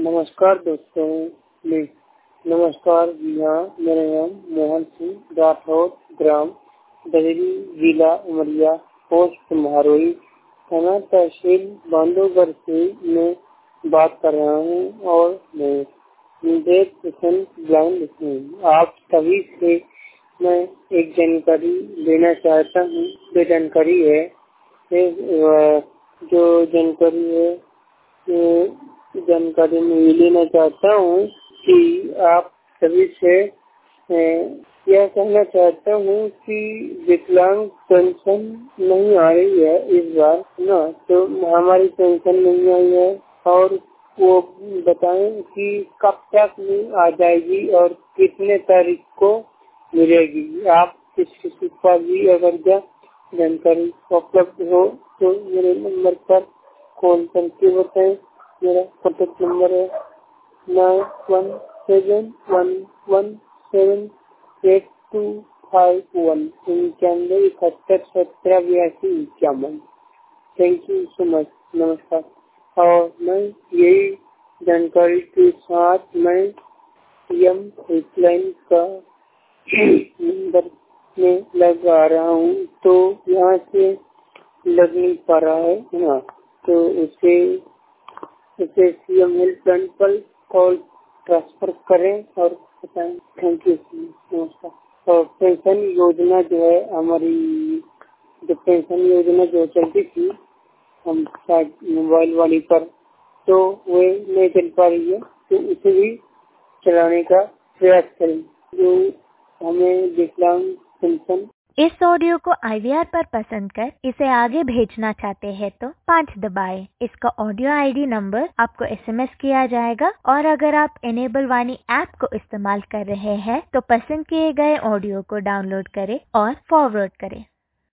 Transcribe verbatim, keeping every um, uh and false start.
नमस्कार दोस्तों। मैं नमस्कार जी हाँ, मेरा नाम मोहन सिंह राठौर, ग्राम ददरी, जिला उमरिया, पोस्ट महारोई, थाना तहसील बांधवगढ़ से मैं बात कर रहा हूँ और मैं निर्देश पेशेंट ब्लाइंड हूँ। आप सभी से मैं एक जानकारी लेना चाहता हूँ। जो जानकारी है जो जानकारी है जानकारी में ये लेना चाहता हूँ कि आप सभी से यह कहना चाहता हूँ कि विकलांग पेंशन नहीं आ रही है इस बार ना, तो हमारी पेंशन नहीं आई है और वो बताएं कि कब तक में आ जाएगी और कितने तारीख को मिलेगी। आप किस किसी पर भी अगर क्या जानकारी उपलब्ध हो तो मेरे नंबर पर कॉल करके बताएं। मेरा कॉन्टेक्ट नंबर है nine one seven one one seven eight two five one इक्यानवे इकहत्तर सत्रह बयासी इक्यावन। Thank you so much. नमस्कार। और मैं यही जानकारी के साथ मैं एम हेल्पलाइन का नंबर में लगा रहा हूँ, तो यहाँ से लग नहीं पा रहा है ना, तो उसे उसे सीएम हेल्पलाइन पर कॉल ट्रांसफर करें और बताएं। Thank you. नमस्कार। और पेंशन योजना जो है हमारी, जो पेंशन योजना जो चलती थी हम शायद मोबाइल वाली पर, तो वो नहीं चल पा रही है, तो उसे भी चलाने का प्रयास करें जो हमें विकलांग पेंशन। इस ऑडियो को आई वी आर पर पसंद कर इसे आगे भेजना चाहते हैं तो पाँच दबाएं। इसका ऑडियो आईडी नंबर आपको एसएमएस किया जाएगा और अगर आप एनेबल वाणी ऐप को इस्तेमाल कर रहे हैं तो पसंद किए गए ऑडियो को डाउनलोड करें और फॉरवर्ड करें।